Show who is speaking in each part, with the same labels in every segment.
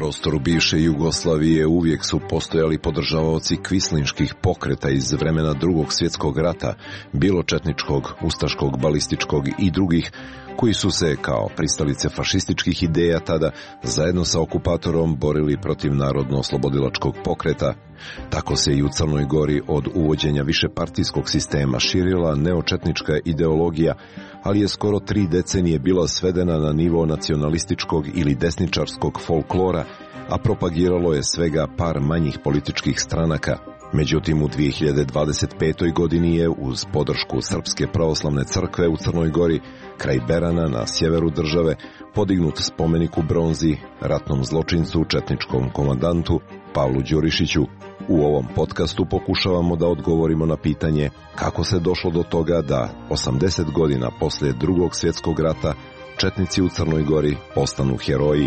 Speaker 1: prostoru bivše Jugoslavije uvijek su postojali podržavaoci kvislinških pokreta iz vremena Drugog svjetskog rata, bilo četničkog, ustaškog, balističkog i drugih, koji su se, kao pristalice fašističkih ideja tada, zajedno sa okupatorom borili protiv narodno-oslobodilačkog pokreta. Tako se i u Crnoj Gori od uvođenja višepartijskog sistema širila neočetnička ideologija, ali je skoro 3 decenije bila svedena na nivo nacionalističkog ili desničarskog folklora, a propagiralo je svega par manjih političkih stranaka. Međutim, u 2025. godini je, uz podršku Srpske pravoslavne crkve u Crnoj Gori, kraj Berana na sjeveru države, podignut spomenik u bronzi ratnom zločincu, četničkom komandantu Pavlu Đurišiću. U ovom podcastu pokušavamo da odgovorimo na pitanje kako se došlo do toga da 80 godina poslije Drugog svjetskog rata četnici u Crnoj Gori postanu heroji.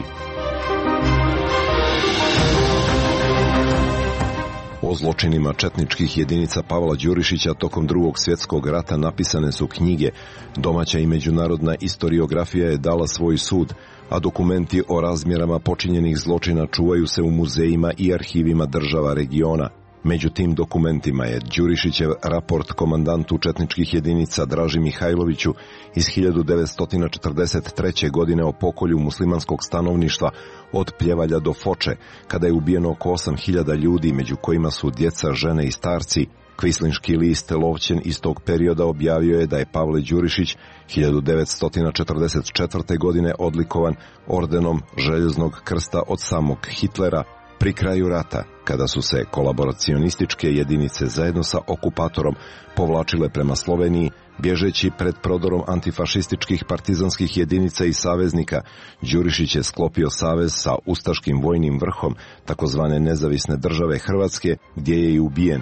Speaker 1: O zločinima četničkih jedinica Pavla Đurišića tokom Drugog svjetskog rata napisane su knjige, domaća i međunarodna istoriografija je dala svoj sud, a dokumenti o razmjerama počinjenih zločina čuvaju se u muzejima i arhivima država regiona. Među tim dokumentima je Đurišićev raport komandantu četničkih jedinica Draži Mihajloviću iz 1943. godine o pokolju muslimanskog stanovništva od Pljevalja do Foče, kada je ubijeno oko 8.000 ljudi, među kojima su djeca, žene i starci. Kvislinški list Lovćen iz tog perioda objavio je da je Pavle Đurišić 1944. godine odlikovan ordenom Željeznog krsta od samog Hitlera. Pri kraju rata, kada su se kolaboracionističke jedinice zajedno sa okupatorom povlačile prema Sloveniji, bježeći pred prodorom antifašističkih partizanskih jedinica i saveznika, Đurišić je sklopio savez sa ustaškim vojnim vrhom takozvane nezavisne države Hrvatske, gdje je i ubijen.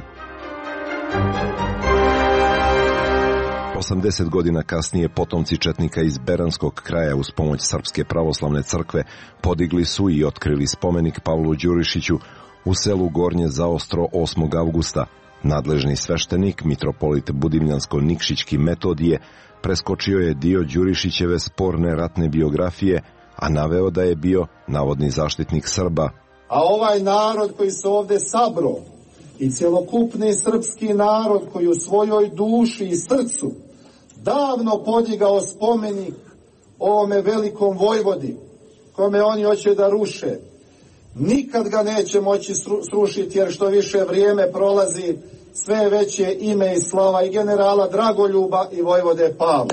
Speaker 1: 80 godina kasnije potomci četnika iz Beranskog kraja uz pomoć Srpske pravoslavne crkve podigli su i otkrili spomenik Pavlu Đurišiću u selu Gornje Zaostro 8. avgusta. Nadležni sveštenik, mitropolit Budimljansko-Nikšićki Metodije, preskočio je dio Đurišićeve sporne ratne biografije, a naveo da je bio navodni zaštitnik Srba.
Speaker 2: A ovaj narod koji se ovdje sabro i cjelokupni srpski narod koji u svojoj duši i srcu davno podigao spomenik ovome velikom vojvodi, kome oni hoće da ruše, nikad ga neće moći srušiti, jer što više vrijeme prolazi, sve veće ime i slava i generala Dragoljuba i vojvode Pavla.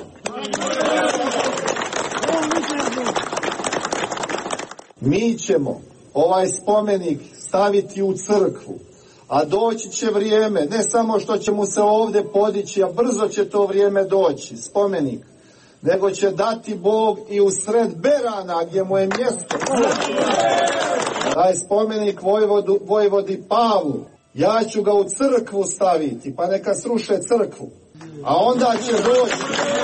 Speaker 2: Mi ćemo ovaj spomenik staviti u crkvu, a doći će vrijeme, ne samo što će mu se ovdje podići, a brzo će to vrijeme doći, spomenik, nego će dati Bog i u sred Berana, gdje mu je mjesto. Taj spomenik vojvodi Pavlu, ja ću ga u crkvu staviti, pa neka sruše crkvu, a onda će doći.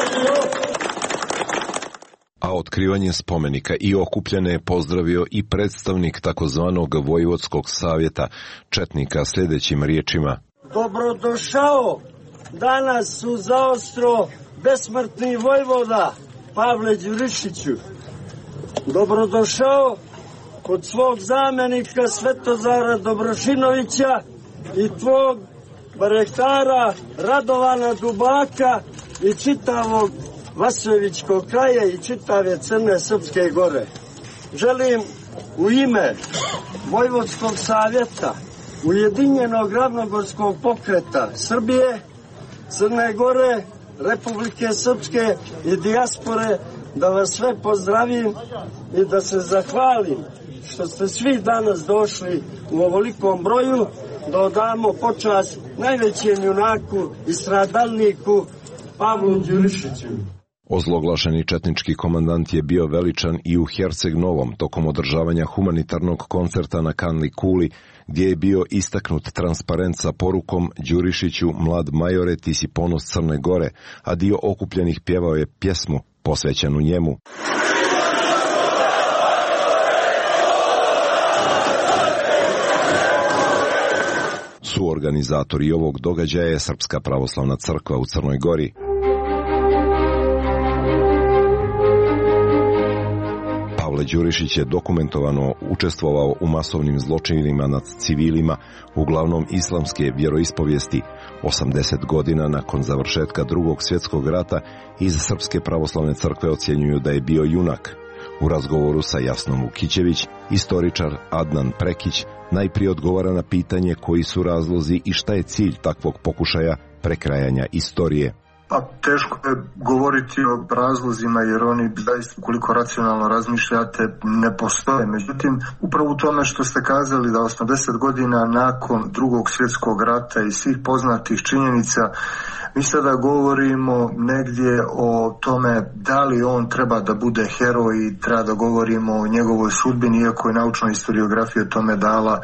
Speaker 1: A otkrivanje spomenika i okupljene je pozdravio i predstavnik takozvanog Vojvodskog savjeta četnika sljedećim riječima.
Speaker 3: Dobrodošao danas u Zaostro besmrtni vojvoda Pavle Đurišiću. Dobrodošao kod svog zamjenika Svetozara Dobrošinovića i tvog barektara Radovana Dubaka i čitavog Vasojevičkog kraja i čitave Crne Srpske gore. Želim u ime Vojvodskog savjeta, Ujedinjenog ravnogorskog pokreta Srbije, Crne Gore, Republike Srpske i dijaspore da vas sve pozdravim i da se zahvalim što ste svi danas došli u ovolikom broju da odamo počast najvećem junaku i stradalniku Pavlu Đurišiću.
Speaker 1: Ozloglašeni četnički komandant je bio veličan i u Herceg Novom tokom održavanja humanitarnog koncerta na Kanli Kuli, gdje je bio istaknut transparent sa porukom Đurišiću, mlad majore, ti si ponos Crne Gore, a dio okupljenih pjevao je pjesmu posvećenu njemu. Suorganizatori ovog događaja je Srpska pravoslavna crkva u Crnoj Gori. Pavle Đurišić je dokumentovano učestvovao u masovnim zločinima nad civilima, uglavnom islamske vjeroispovijesti. 80 godina nakon završetka Drugog svjetskog rata iz Srpske pravoslavne crkve ocjenjuju da je bio junak. U razgovoru sa Jasnom Vukićević, istoričar Adnan Prekić najprije odgovara na pitanje koji su razlozi i šta je cilj takvog pokušaja prekrajanja istorije.
Speaker 4: Pa teško je govoriti o razlozima jer oni zaista koliko racionalno razmišljate ne postoje. Međutim, upravo u tome što ste kazali da 80 godina nakon Drugog svjetskog rata i svih poznatih činjenica mi sada govorimo negdje o tome da li on treba da bude heroj i treba da govorimo o njegovoj sudbini, iako je naučna historiografija tome dala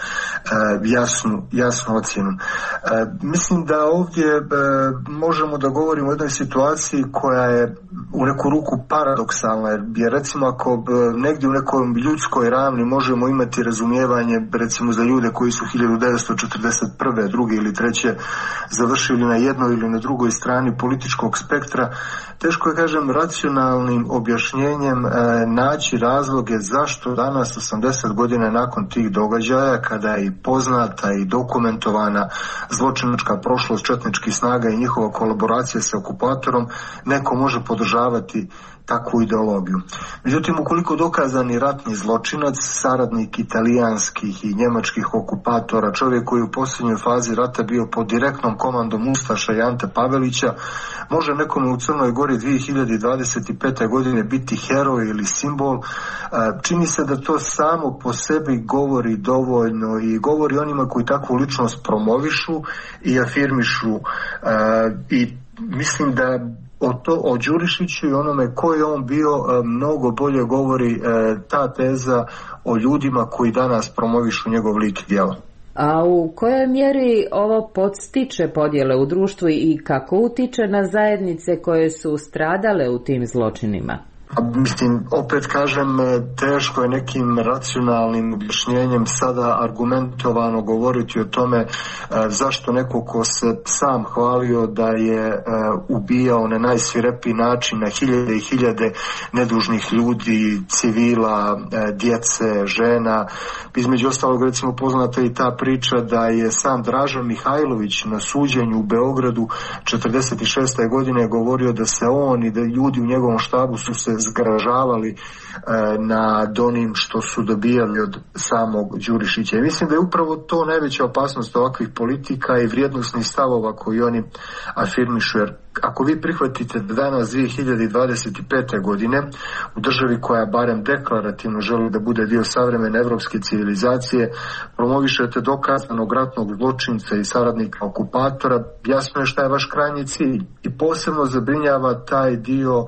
Speaker 4: jasnu ocjenu. Mislim da ovdje možemo da govorimo o jednoj situaciji koja je u neku ruku paradoksalna, jer recimo ako negdje u nekoj ljudskoj ravni možemo imati razumijevanje recimo za ljude koji su 1941. druge ili treće završili na jednoj ili na drugoj strani političkog spektra, teško je, kažem, racionalnim objašnjenjem naći razloge zašto danas 80 godina nakon tih događaja, kada je i poznata i dokumentovana zločinačka prošlost četničkih snaga i njihova kolaboracija sa okupatorom, neko može podržavati takvu ideologiju. Međutim, ukoliko dokazani ratni zločinac, saradnik italijanskih i njemačkih okupatora, čovjek koji u posljednjoj fazi rata bio pod direktnom komandom ustaša i Ante Pavelića, može nekome u Crnoj Gori 2025. godine biti heroj ili simbol, čini se da to samo po sebi govori dovoljno i govori onima koji takvu ličnost promovišu i afirmišu i mislim da o Đurišiću i onome ko je on bio mnogo bolje govori ta teza o ljudima koji danas promovišu njegov lik i djelo.
Speaker 5: A u kojoj mjeri ovo podstiče podjele u društvu i kako utiče na zajednice koje su stradale u tim zločinima?
Speaker 4: Mislim, opet kažem, teško je nekim racionalnim objašnjenjem sada argumentovano govoriti o tome zašto neko ko se sam hvalio da je ubijao na najsvirepiji način na hiljade i hiljade nedužnih ljudi, civila, djece, žena. Između ostalog, recimo, poznata i ta priča da je sam Dražan Mihajlović na suđenju u Beogradu 46. godine govorio da se on i da ljudi u njegovom štabu su se zgražavali nad onim što su dobijali od samog Đurišića. I mislim da je upravo to najveća opasnost ovakvih politika i vrijednosnih stavova koji oni afirmišu. Jer ako vi prihvatite da danas 2025. godine u državi koja barem deklarativno želi da bude dio savremene evropske civilizacije promovišete dokazanog ratnog zločinca i saradnika okupatora, jasno je šta je vaš krajnji cilj. I posebno zabrinjava taj dio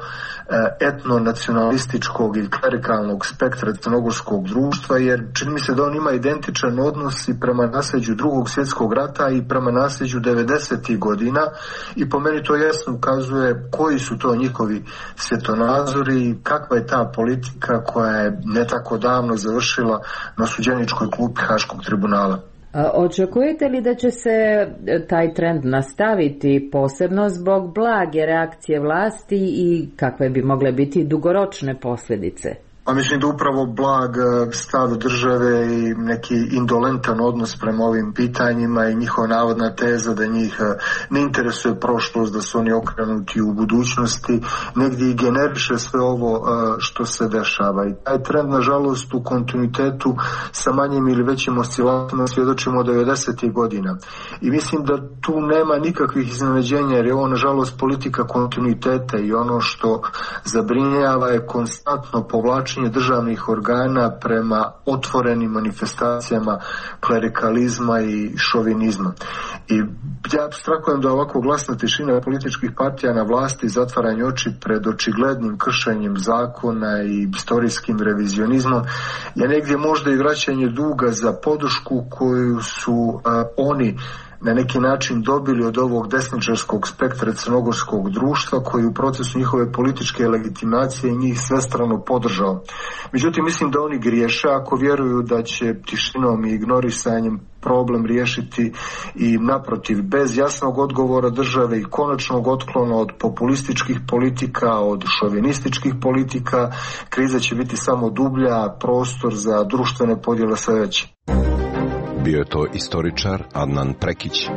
Speaker 4: etnonacionalističkog i klerikalnog spektra crnogorskog društva, jer čini mi se da on ima identičan odnos i prema nasljeđu Drugog svjetskog rata i prema nasljeđu 90. godina i po meni to jasno ukazuje koji su to njihovi svjetonazori i kakva je ta politika koja je ne tako davno završila na suđeničkoj klupi Haškog tribunala.
Speaker 5: Očekujete li da će se taj trend nastaviti, posebno zbog blage reakcije vlasti i kakve bi mogle biti dugoročne posljedice?
Speaker 4: Pa mislim da upravo blag stav države i neki indolentan odnos prema ovim pitanjima i njihova navodna teza da njih ne interesuje prošlost, da su oni okrenuti u budućnosti, negdje i generiše sve ovo što se dešava. I taj trend, nažalost, u kontinuitetu sa manjim ili većim oscilacijama svjedočimo od 90. godina. I mislim da tu nema nikakvih iznenađenja, jer je ovo, nažalost, politika kontinuiteta i ono što zabrinjava je konstantno povlačenje državnih organa prema otvorenim manifestacijama klerikalizma i šovinizma. I ja strahujem da ovako glasna tišina političkih partija na vlasti, zatvaranje oči pred očiglednim kršenjem zakona i istorijskim revizionizmom je negdje možda i vraćanje duga za podršku koju su oni na neki način dobili od ovog desničarskog spektra crnogorskog društva koji u procesu njihove političke legitimacije njih svestrano podržao. Međutim, mislim da oni griješe ako vjeruju da će tišinom i ignorisanjem problem riješiti i naprotiv, bez jasnog odgovora države i konačnog otklona od populističkih politika, od šovinističkih politika, kriza će biti samo dublja, prostor za društvene podjele sve veće.
Speaker 1: Bio je to istoričar Adnan Prekić.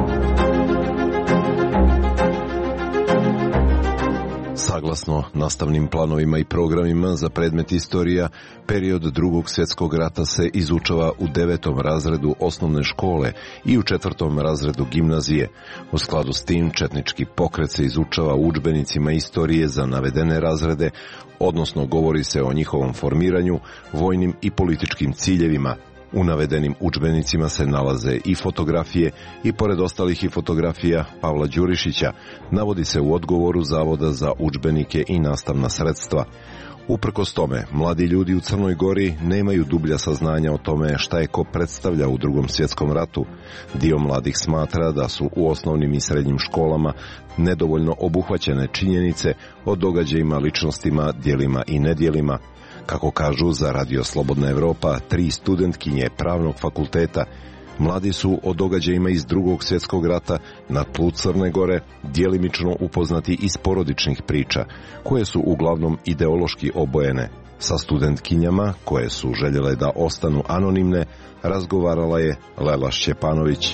Speaker 1: Saglasno nastavnim planovima i programima za predmet istorija, period Drugog svjetskog rata se izučava u 9. razredu osnovne škole i u 4. razredu gimnazije. U skladu s tim, četnički pokret se izučava u udžbenicima istorije za navedene razrede, odnosno govori se o njihovom formiranju, vojnim i političkim ciljevima. U navedenim udžbenicima se nalaze i fotografije i pored ostalih i fotografija Pavla Đurišića, navodi se u odgovoru Zavoda za udžbenike i nastavna sredstva. Uprkos tome, mladi ljudi u Crnoj Gori nemaju dublja saznanja o tome šta je ko predstavlja u Drugom svjetskom ratu. Dio mladih smatra da su u osnovnim i srednjim školama nedovoljno obuhvaćene činjenice o događajima, ličnostima, djelima i nedjelima. Kako kažu za Radio Slobodna Evropa, 3 studentkinje Pravnog fakulteta, mladi su o događajima iz Drugog svjetskog rata na tlu Crne Gore djelimično upoznati iz porodičnih priča, koje su uglavnom ideološki obojene. Sa studentkinjama, koje su željele da ostanu anonimne, razgovarala je Lela Šćepanović.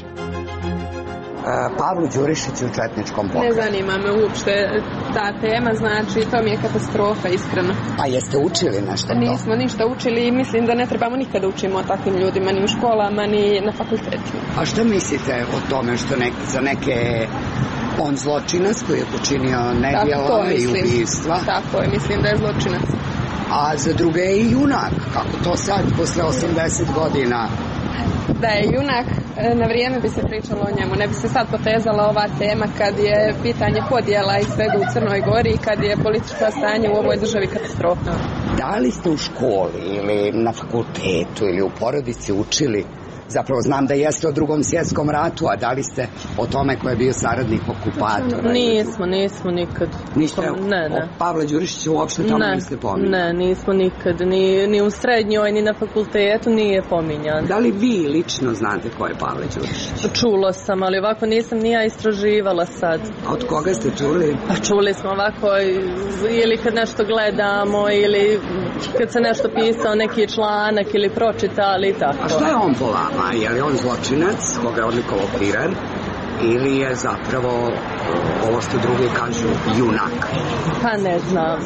Speaker 6: Pavlu Đurišiću u četničkom pokretu.
Speaker 7: Ne zanima me uopšte ta tema, znači to mi je katastrofa, iskreno.
Speaker 6: A jeste učili nešto to?
Speaker 7: Nismo ništa učili i mislim da ne trebamo nikada učimo o takvim ljudima, ni u školama, ni na fakultetima.
Speaker 6: A što mislite o tome što za neke on zločinac koji je počinio nedjela i ubistva?
Speaker 7: Tako je, mislim da je zločinac.
Speaker 6: A za druge je i junak, kako to sad, posle 80 godina?
Speaker 7: Da je junak, na vrijeme bi se pričalo o njemu. Ne bi se sad potezala ova tema kad je pitanje podjela i svega u Crnoj Gori i kad je političko stanje u ovoj državi katastrofa.
Speaker 6: Da li ste u školi ili na fakultetu ili u porodici učili? Zapravo znam da jeste o Drugom svjetskom ratu, a da li ste o tome ko je bio saradnik okupatora?
Speaker 7: Nismo nikad.
Speaker 6: Niste o Pavle Đurišiću uopšte tome niste pominjali?
Speaker 7: Ne, nismo nikad. Ni u srednjoj, ni na fakultetu nije pominjan.
Speaker 6: Da li vi lično znate ko je Pavle Đurišić?
Speaker 7: Čulo sam, ali ovako nisam ni ja istraživala sad.
Speaker 6: A od koga ste čuli?
Speaker 7: Čuli smo ovako ili kad nešto gledamo ili kad se nešto pisao neki članak ili pročitali i tako.
Speaker 6: A šta je on po vama? Je li on zločinac, koga je odlikovao Pirer, ili je zapravo ovo što drugi kažu junak?
Speaker 7: Pa ne znam.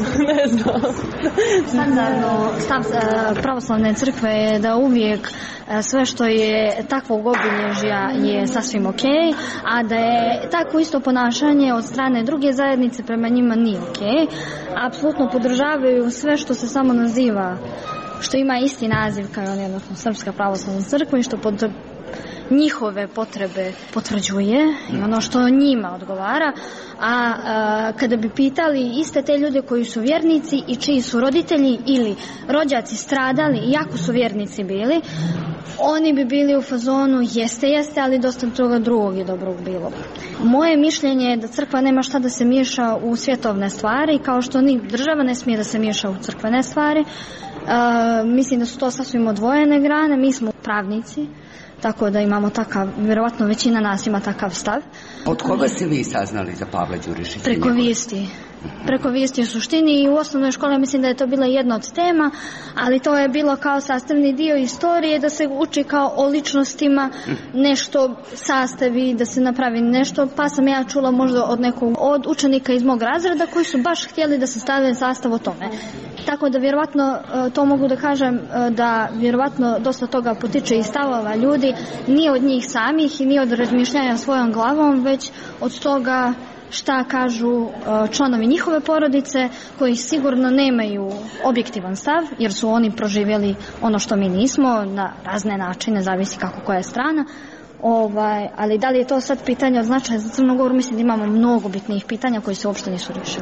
Speaker 8: Standardno stav pravoslavne crkve je da uvijek sve što je takvog obilježja je sasvim ok, a da je takvo isto ponašanje od strane druge zajednice prema njima nije ok. Apsolutno podržavaju sve što se samo naziva, što ima isti naziv kao on, odnosno Srpska pravoslavna crkva, i što pod njihove potrebe potvrđuje i ono što njima odgovara. A kada bi pitali iste te ljude koji su vjernici i čiji su roditelji ili rođaci stradali, iako su vjernici bili, oni bi bili u fazonu jeste, ali dosta toga drugog i dobrog bilo. Moje mišljenje je da crkva nema šta da se miješa u svjetovne stvari, kao što ni država ne smije da se miješa u crkvene stvari. Mislim da su to sasvim odvojene grane. Mi smo pravnici, tako da imamo takav, vjerovatno većina nas ima takav stav.
Speaker 6: Od koga ste vi saznali za Pavla Đurišića?
Speaker 8: Preko vijesti. Preko vijesti u suštini, i u osnovnoj školi mislim da je to bila jedna od tema, ali to je bilo kao sastavni dio istorije, da se uči kao o ličnostima, nešto sastavi, da se napravi nešto, pa sam ja čula možda od nekog od učenika iz mog razreda koji su baš htjeli da se stave sastav o tome. Tako da vjerovatno to mogu da kažem, da vjerovatno dosta toga potiče iz stavova ljudi, nije od njih samih i nije od razmišljanja svojom glavom, već od toga šta kažu članovi njihove porodice, koji sigurno nemaju objektivan stav, jer su oni proživjeli ono što mi nismo na razne načine, zavisi kako koja je strana. Ali da li je to sad pitanje od značaja za Crnu Goru? Mislim da imamo mnogo bitnijih pitanja koji se uopšte nisu riješili.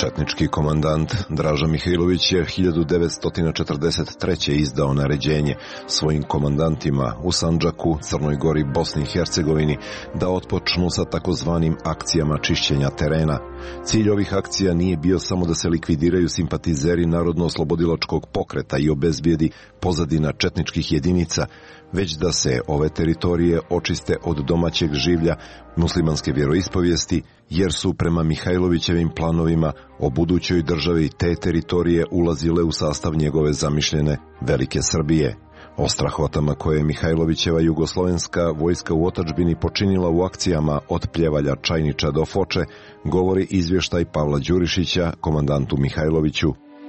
Speaker 1: Četnički komandant Draža Mihajlović je 1943. izdao naređenje svojim komandantima u Sandžaku, Crnoj Gori, Bosni i Hercegovini da otpočnu sa takozvanim akcijama čišćenja terena. Cilj ovih akcija nije bio samo da se likvidiraju simpatizeri Narodno-oslobodilačkog pokreta i obezbijedi pozadina četničkih jedinica, već da se ove teritorije očiste od domaćeg življa muslimanske vjeroispovijesti, jer su prema Mihajlovićevim planovima o budućoj državi te teritorije ulazile u sastav njegove zamišljene Velike Srbije. O strahotama koje je Mihajlovićeva jugoslovenska vojska u otadžbini počinila u akcijama od Pljevalja, Čajniča do Foče govori izvještaj Pavla Đurišića, komandantu Mihajloviću.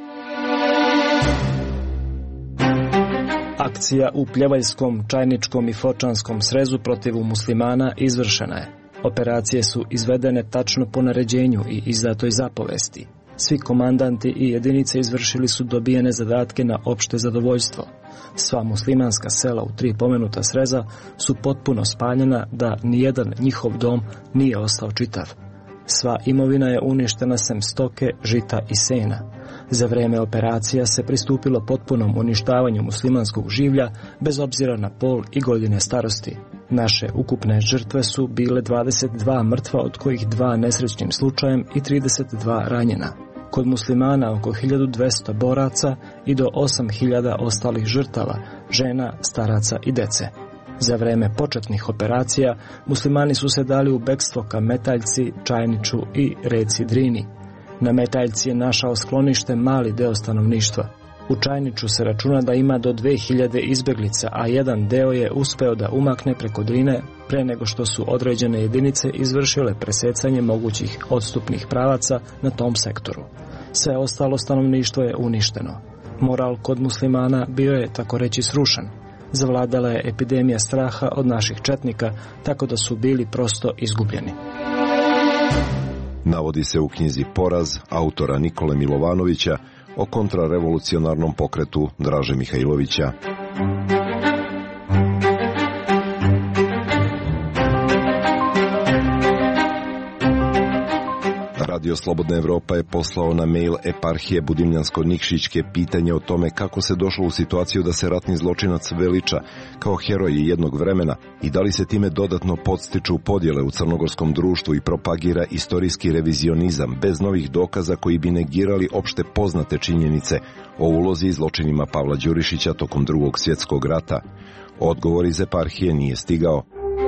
Speaker 9: Akcija u Pljevaljskom, Čajničkom i Fočanskom srezu protiv muslimana izvršena je. Operacije su izvedene tačno po naređenju i izdatoj zapovesti. Svi komandanti i jedinice izvršili su dobijene zadatke na opšte zadovoljstvo. Sva muslimanska sela u 3 pomenuta sreza su potpuno spaljena da nijedan njihov dom nije ostao čitav. Sva imovina je uništena sem stoke, žita i sena. Za vreme operacija se pristupilo potpunom uništavanju muslimanskog življa bez obzira na pol i godine starosti. Naše ukupne žrtve su bile 22 mrtva, od kojih 2 nesrećnim slučajem i 32 ranjena. Kod muslimana oko 1200 boraca i do 8000 ostalih žrtava, žena, staraca i dece. Za vreme početnih operacija muslimani su se dali u bekstvo ka Metaljci, Čajniču i reci Drini. Na Metaljci je našao sklonište mali deo stanovništva. U Čajniču se računa da ima do 2000 izbeglica, a jedan deo je uspeo da umakne preko Drine pre nego što su određene jedinice izvršile presecanje mogućih odstupnih pravaca na tom sektoru. Sve ostalo stanovništvo je uništeno. Moral kod muslimana bio je, tako reći, srušen. Zavladala je epidemija straha od naših četnika, tako da su bili prosto izgubljeni.
Speaker 1: Navodi se u knjizi Poraz autora Nikole Milovanovića o kontrarevolucionarnom pokretu Draže Mihajlovića. Radio Slobodna Evropa je poslao na mail eparhije Budimljansko-Nikšićke pitanje o tome kako se došlo u situaciju da se ratni zločinac veliča kao heroj jednog vremena i da li se time dodatno podstiču podjele u crnogorskom društvu i propagira istorijski revizionizam bez novih dokaza koji bi negirali opšte poznate činjenice o ulozi i zločinima Pavla Đurišića tokom Drugog svjetskog rata. Odgovor iz eparhije nije stigao.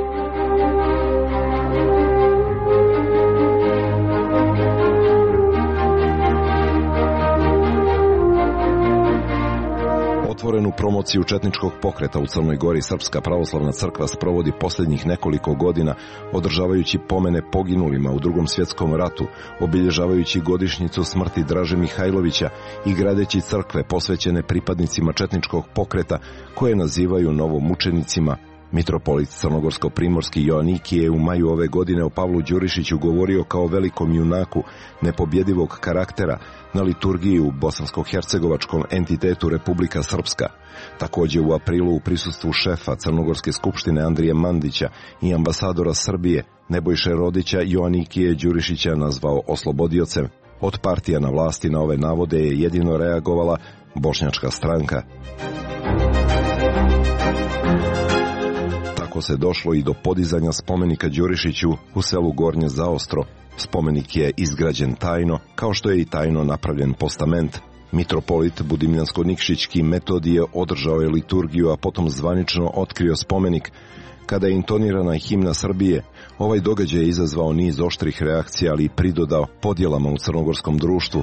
Speaker 1: Otvorenu promociju četničkog pokreta u Crnoj Gori Srpska pravoslavna crkva sprovodi posljednjih nekoliko godina, održavajući pomene poginulima u Drugom svjetskom ratu, obilježavajući godišnjicu smrti Draže Mihajlovića i gradeći crkve posvećene pripadnicima četničkog pokreta koje nazivaju novomučenicima. Mitropolit crnogorsko-primorski Joanikije je u maju ove godine o Pavlu Đurišiću govorio kao velikom junaku nepobjedivog karaktera na liturgiji u bosansko-hercegovačkom entitetu Republika Srpska. Također u aprilu u prisustvu šefa Crnogorske skupštine Andrije Mandića i ambasadora Srbije Nebojše Rodića Joanikije Đurišića nazvao oslobodiocem. Od partija na vlasti na ove navode je jedino reagovala Bošnjačka stranka. Tako se došlo i do podizanja spomenika Đurišiću u selu Gornje Zaostro. Spomenik je izgrađen tajno, kao što je i tajno napravljen postament. Mitropolit Budimljansko-Nikšićki Metodije održao je liturgiju, a potom zvanično otkrio spomenik. Kada je intonirana himna Srbije, ovaj događaj je izazvao niz oštrih reakcija, ali i pridodao podjelama u crnogorskom društvu.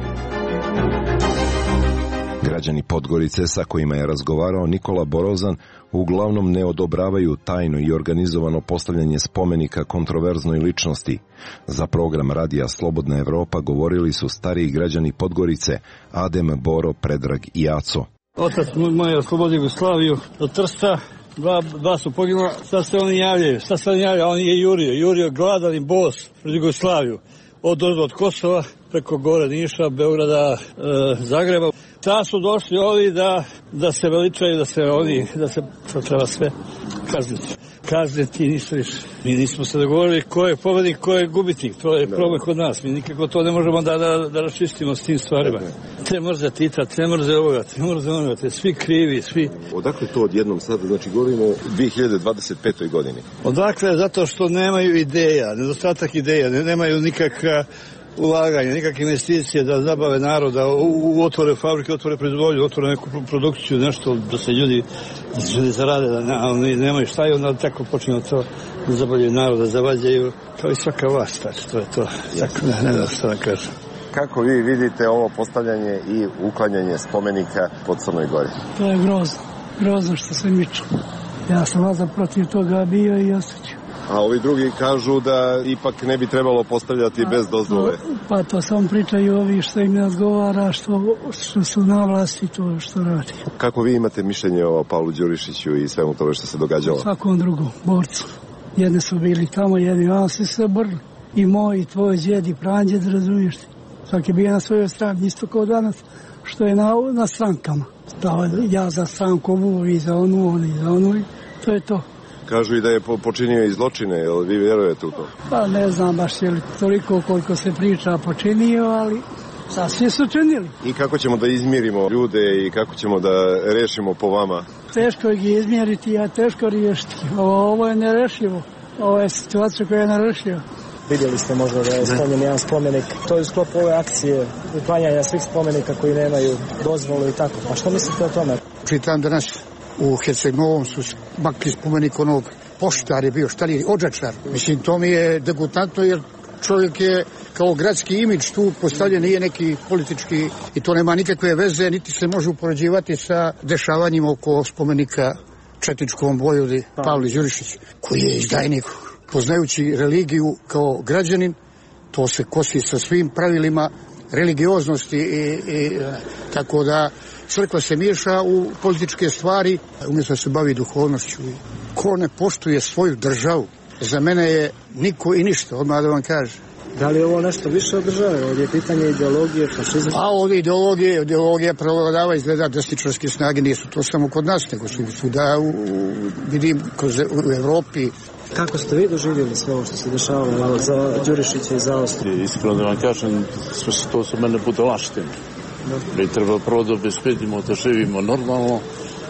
Speaker 1: Građani Podgorice sa kojima je razgovarao Nikola Borozan uglavnom ne odobravaju tajno i organizovano postavljanje spomenika kontroverznoj ličnosti. Za program radija Slobodna Evropa govorili su stariji građani Podgorice Adem, Boro, Predrag i Aco.
Speaker 10: Otac moj je oslobodio Jugoslaviju od Trsta, dva su poginula, sad se oni javljaju, on je jurio gladan i bos pred Jugoslaviju. Od Kosova preko gore Niša, Beograda, Zagreba. Sad su došli ovi da se veličaju, da se to treba sve kazniti. kazne, ti nisu više. Mi nismo se dogovorili ko je pobednik, ko je gubitnik. To je problem kod nas. Mi nikako to ne možemo da raščistimo s tim stvarima. Te mrze Tita, te mrze ovoga, te mrze onoga, te svi krivi, svi.
Speaker 11: Odakle to odjednom sada? Znači, govorimo o 2025. godini.
Speaker 10: Odakle? Zato što nemaju ideja, nedostatak ideja, nemaju nikakva ulaganja, nikakve investicije da zabave naroda, otvore fabrike, otvore proizvodnju, otvore neku produkciju, nešto da se ljudi zarade, da oni nemaju šta i onda tako počinju to da zabavljaju naroda, zavađaju kao i svaka vlast, to je to. Tako, ne znam što da kažem.
Speaker 11: Kako vi vidite ovo postavljanje i uklanjanje spomenika po Crnoj Gori?
Speaker 12: To je grozno što se miče. Ja sam vazda protiv toga bio i ostaću.
Speaker 11: A ovi drugi kažu da ipak ne bi trebalo postavljati bez dozvole.
Speaker 12: Pa to samo pričaju ovi što im ne odgovara, što su na vlasti, to što radi.
Speaker 11: Kako vi imate mišljenje o Pavlu Đurišiću i svemu tome što se događalo?
Speaker 12: Svakom drugom, borcu. Jedni su bili tamo, jedni vam se borili. I moj, i tvoj djed, i pranđed, razumiješ ti. Svaki je bio na svojoj strani, isto kao danas, što je na strankama. Da, ja za stranku ovu, i za onu, oni za onu, to je to.
Speaker 11: Kažu i da je počinio i zločine, jel vi vjerujete u to?
Speaker 12: Pa ne znam baš je li toliko koliko se priča počinio, ali svi su činili.
Speaker 11: I kako ćemo da izmirimo ljude i kako ćemo da rešimo po vama?
Speaker 12: Teško ih je izmjeriti, a teško riješiti. Ovo je nerešivo. Ovo je situacija koja je nerešiva.
Speaker 9: Vidjeli ste možda da je spomenut jedan spomenik. To je u sklopu ove akcije uklanjanja svih spomenika koji nemaju dozvolu i tako. A što mislite o tome?
Speaker 13: Čitam danas u Herceg-Novom su makli spomenik onog poštar je bio, šta li je, odžačar. Mislim, to mi je degutantno jer čovjek je kao gradski imidž tu postavljen, nije neki politički i to nema nikakve veze, niti se može upoređivati sa dešavanjima oko spomenika četničkom vojvodi Pavli Đurišić, koji je izdajnik. Poznajući religiju kao građanin, to se kosi sa svim pravilima religioznosti i tako da crkva se miješa u političke stvari, umjesto da se bavi duhovnošću. Ko ne poštuje svoju državu, za mene je niko i ništa, odmah da vam kažem.
Speaker 9: Da li je ovo nešto više od države? Ovdje je pitanje ideologije, fašizma?
Speaker 13: A ovdje ideologija prevladava, izgleda desničarske snage, nisu to samo kod nas, nego su svuda vidim u Evropi.
Speaker 9: Kako ste vi doživjeli sve ovo što se dešavalo za Đurišića i za Austriju?
Speaker 14: Iskreno da vam kažem, sve to su mene budalaštine. Mi treba prvo da obezbedimo da živimo normalno,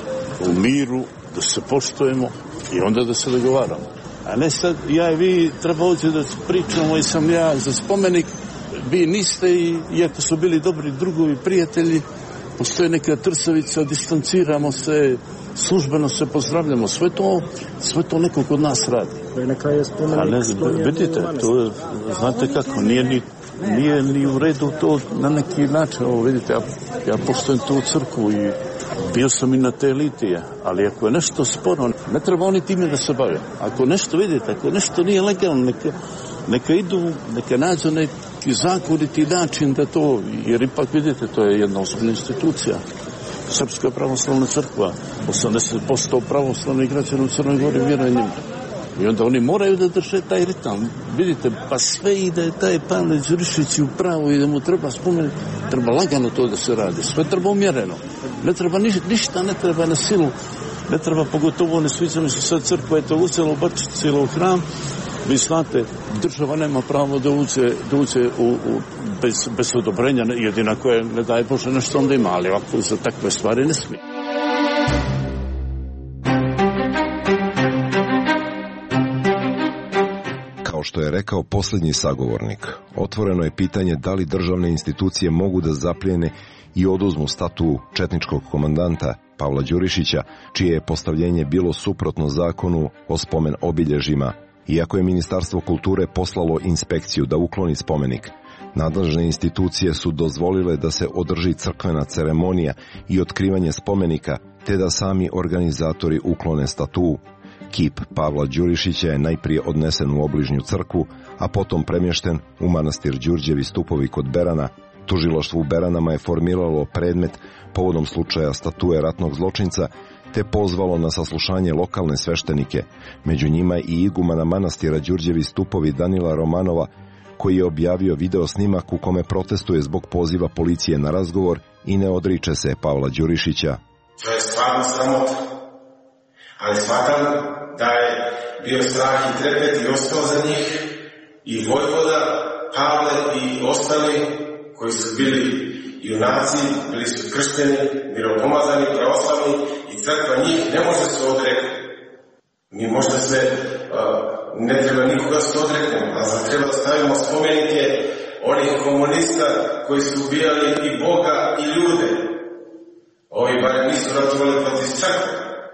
Speaker 14: u miru, da se poštujemo i onda da se dogovaramo. A ne sad, ja i vi treba ovdje da pričamo i sam ja za spomenik, vi niste i iako su bili dobri drugovi, prijatelji, postoji neka trsavica, distanciramo se, službeno se pozdravljamo, sve to neko kod nas radi.
Speaker 9: Neka je spomenik.
Speaker 14: Vidite, to je, znate kako, nije ni u redu to na neki način, ovo vidite, ja poštujem tu crkvu i bio sam i na te litije, ali ako je nešto sporo, ne treba oni time da se bave. Ako nešto vidite, ako nešto nije legalno, neka idu, neka nađu neki zakoniti način da to, jer ipak vidite, to je jedna ozbiljna institucija. Srpska pravoslavna crkva, 80% pravoslavnih građana u Crnoj Gori vjeruje njima. I onda oni moraju da drže taj ritam. Vidite, pa sve i da je taj Pavle Đurišić u pravu i da mu treba spomenuti, treba lagano to da se radi. Sve treba umjereno. Ne treba ništa, ne treba na silu. Ne treba, pogotovo ne sviđa mi se sad crkva je to ucela, ubacila u hram. Vi znate, država nema pravo da uđe bez odobrenja, jedina koje ne daje Bože nešto onda ima, ali ovako za takve stvari ne smije.
Speaker 1: Kao što je rekao posljednji sagovornik, otvoreno je pitanje da li državne institucije mogu da zaplijene i oduzmu statu četničkog komandanta Pavla Đurišića, čije je postavljenje bilo suprotno zakonu o spomen obilježjima. Iako je Ministarstvo kulture poslalo inspekciju da ukloni spomenik, nadležne institucije su dozvolile da se održi crkvena ceremonija i otkrivanje spomenika, te da sami organizatori uklone statu. Kip Pavla Đurišića je najprije odnesen u obližnju crkvu, a potom premješten u manastir Đurđevi stupovi kod Berana. Tužilaštvo u Beranama je formiralo predmet povodom slučaja statue ratnog zločinca, te pozvalo na saslušanje lokalne sveštenike, među njima i igumana manastira Đurđevi stupovi Danila Romanova, koji je objavio video snimak u kome protestuje zbog poziva policije na razgovor i ne odriče se Pavla Đurišića.
Speaker 15: To je stvarno sramota. Ali smatram da je bio strah i trepet i ostao za njih i Vojvoda, Pavle i ostali koji su bili junaci, bili su kršteni, miropomazani, pravoslavni i crkva njih ne može se odreknuti. Mi možda se ne treba nikoga se odreknuti, a treba da stavimo spomenike onih komunista koji su ubijali i Boga i ljude. Ovi barem nisu ratovali protiv crkve.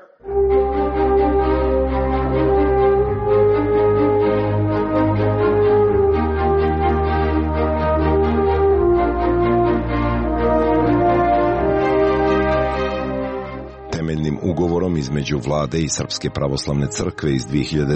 Speaker 1: Ugovorom između vlade i Srpske pravoslavne crkve iz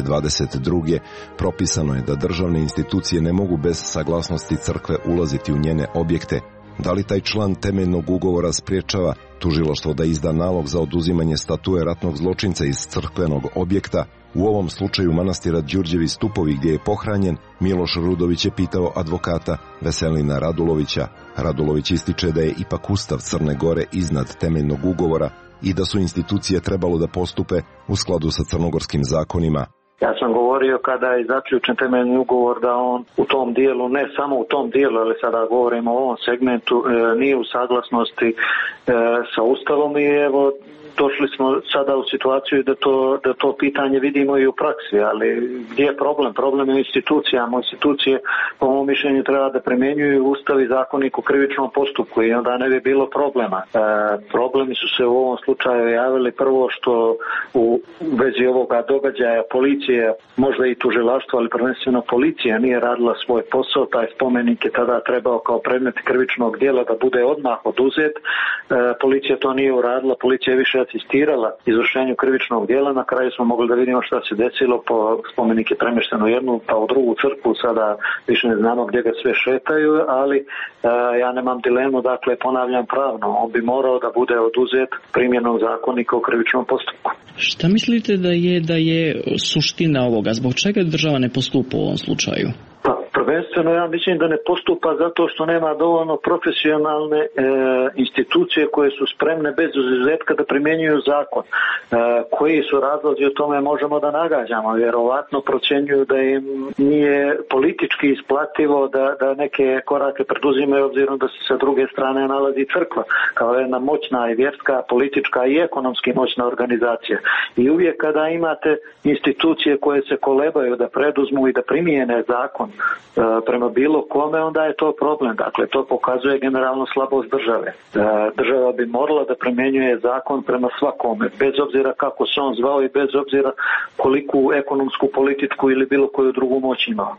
Speaker 1: 2022. propisano je da državne institucije ne mogu bez saglasnosti crkve ulaziti u njene objekte. Da li taj član temeljnog ugovora spriječava tužilaštvo da izda nalog za oduzimanje statue ratnog zločinca iz crkvenog objekta? U ovom slučaju manastira Đurđevi stupovi gdje je pohranjen, Miloš Rudović je pitao advokata Veselina Radulovića. Radulović ističe da je ipak Ustav Crne Gore iznad temeljnog ugovora i da su institucije trebalo da postupe u skladu sa crnogorskim zakonima.
Speaker 16: Ja sam govorio kada je zaključen temeljni ugovor da on u tom dijelu, ne samo u tom dijelu, ali sada govorimo o ovom segmentu, nije u saglasnosti sa Ustavom i evo došli smo sada u situaciju da to pitanje vidimo i u praksi, ali gdje je problem? Problem je u institucijama. Institucije, po mom mišljenju, treba da primjenjuju Ustav i Zakonik o krivičnom postupku i onda ne bi bilo problema. Problemi su se u ovom slučaju javili prvo što u vezi ovoga događaja policije, možda i tužilaštvo, ali prvenstveno policija nije radila svoj posao. Taj spomenik je tada trebao kao predmet krivičnog djela da bude odmah oduzet. Policija to nije uradila, policija je više asistirala izvršenju krivičnog djela. Na kraju smo mogli da vidimo šta se desilo, spomenik je premješten u jednu pa u drugu crkvu, sada više ne znamo gdje ga sve šetaju, ali ja nemam dilemu, dakle ponavljam pravno, on bi morao da bude oduzet primjenom Zakonika o krivičnom postupku.
Speaker 17: Šta mislite da je suština ovoga? Zbog čega država ne postupa u ovom slučaju?
Speaker 16: Pa, prvenstveno ja mislim da ne postupa zato što nema dovoljno profesionalne institucije koje su spremne bez izuzetka da primjenjuju zakon. Koji su razlozi o tome možemo da nagađamo. Vjerovatno procjenjuju da im nije politički isplativo da neke korake preduzimaju obzirom da se sa druge strane nalazi crkva kao jedna moćna i vjerska, politička i ekonomski moćna organizacija. I uvijek kada imate institucije koje se kolebaju da preduzmu i da primijene zakon prema bilo kome, onda je to problem. Dakle, to pokazuje generalno slabost države. Država bi morala da primjenjuje zakon prema svakome, bez obzira kako se on zvao i bez obzira koliku ekonomsku, političku ili bilo koju drugu moć imao.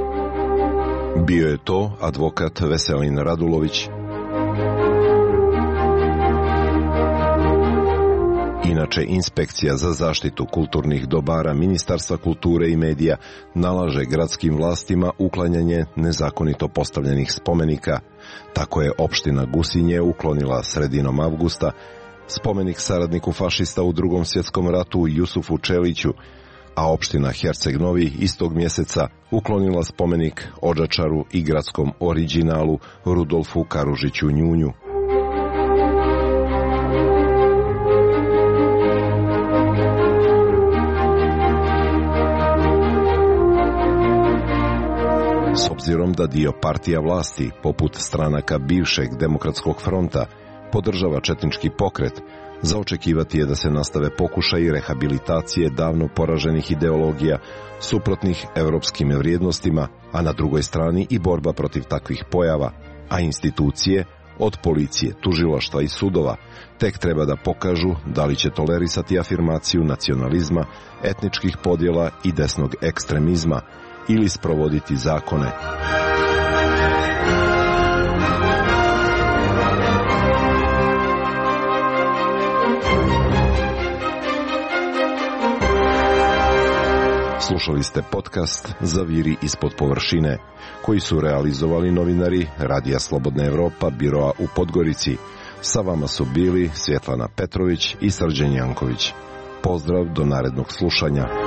Speaker 1: Bio je to advokat Veselin Radulović. Inače, Inspekcija za zaštitu kulturnih dobara Ministarstva kulture i medija nalaže gradskim vlastima uklanjanje nezakonito postavljenih spomenika. Tako je opština Gusinje uklonila sredinom avgusta spomenik saradniku fašista u Drugom svjetskom ratu Jusufu Čeliću, a opština Herceg Novi istog mjeseca uklonila spomenik Odžačaru i gradskom originalu Rudolfu Karužiću Njunju. S obzirom da dio partija vlasti, poput stranaka bivšeg Demokratskog fronta, podržava četnički pokret, za očekivati je da se nastave pokušaji rehabilitacije davno poraženih ideologija suprotnih evropskim vrijednostima, a na drugoj strani i borba protiv takvih pojava, a institucije, od policije, tužilaštva i sudova, tek treba da pokažu da li će tolerisati afirmaciju nacionalizma, etničkih podjela i desnog ekstremizma, ili sprovoditi zakone. Slušali ste podcast Zaviri ispod površine, koji su realizovali novinari Radija Slobodna Evropa, biroa u Podgorici. Sa vama su bili Svjetlana Petrović i Srđan Janković. Pozdrav do narednog slušanja.